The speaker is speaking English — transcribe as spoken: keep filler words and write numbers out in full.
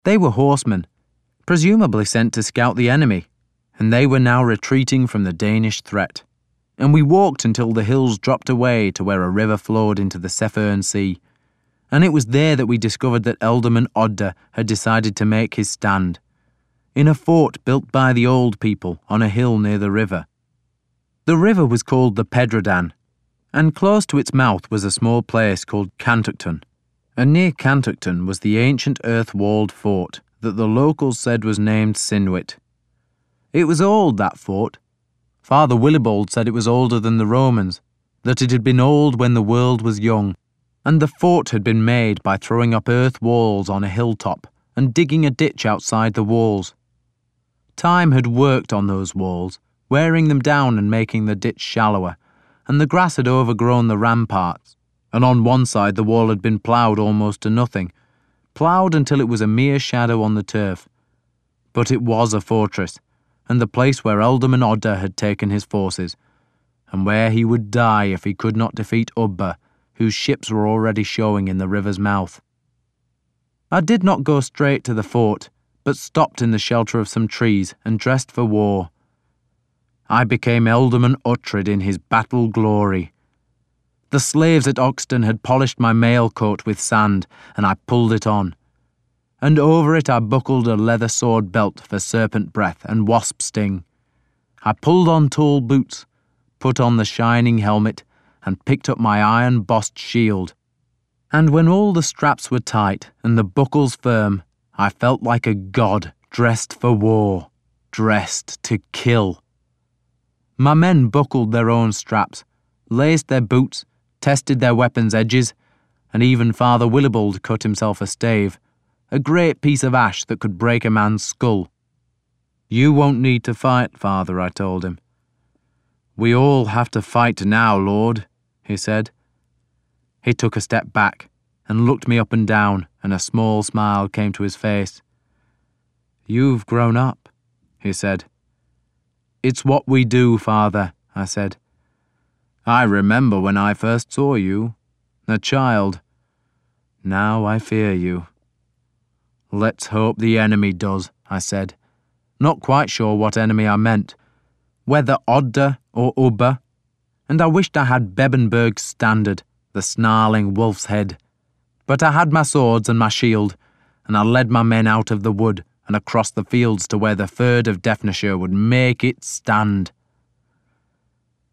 They were horsemen, presumably sent to scout the enemy, and they were now retreating from the Danish threat. And we walked until the hills dropped away to where a river flowed into the Severn Sea, and it was there that we discovered that Ealdorman Odda had decided to make his stand, in a fort built by the old people on a hill near the river. The river was called the Pedradan, and close to its mouth was a small place called Cantocton, and near Cantocton was the ancient earth-walled fort that the locals said was named Sinwit. It was old, that fort. Father Willibald said it was older than the Romans, that it had been old when the world was young, and the fort had been made by throwing up earth walls on a hilltop and digging a ditch outside the walls. Time had worked on those walls, wearing them down and making the ditch shallower, and the grass had overgrown the ramparts, and on one side the wall had been ploughed almost to nothing, ploughed until it was a mere shadow on the turf. But it was a fortress, and the place where Ealdorman Odda had taken his forces, and where he would die if he could not defeat Ubba, whose ships were already showing in the river's mouth. I did not go straight to the fort, but stopped in the shelter of some trees and dressed for war. I became Ealdorman Uhtred in his battle glory. The slaves at Oxton had polished my mail coat with sand, and I pulled it on. And over it I buckled a leather sword belt for serpent breath and wasp sting. I pulled on tall boots, put on the shining helmet, and picked up my iron-bossed shield. And when all the straps were tight and the buckles firm, I felt like a god dressed for war, dressed to kill. My men buckled their own straps, laced their boots, tested their weapons' edges, and even Father Willibald cut himself a stave, a great piece of ash that could break a man's skull. "You won't need to fight, Father," I told him. "We all have to fight now, Lord," he said. He took a step back and looked me up and down, and a small smile came to his face. "You've grown up," he said. "It's what we do, Father," I said. "I remember when I first saw you, a child. Now I fear you." "Let's hope the enemy does," I said, not quite sure what enemy I meant, whether Odda or Ubba, and I wished I had Bebbanburg's standard, the snarling wolf's head. But I had my swords and my shield, and I led my men out of the wood and across the fields to where the Fyrd of Devonshire would make it stand.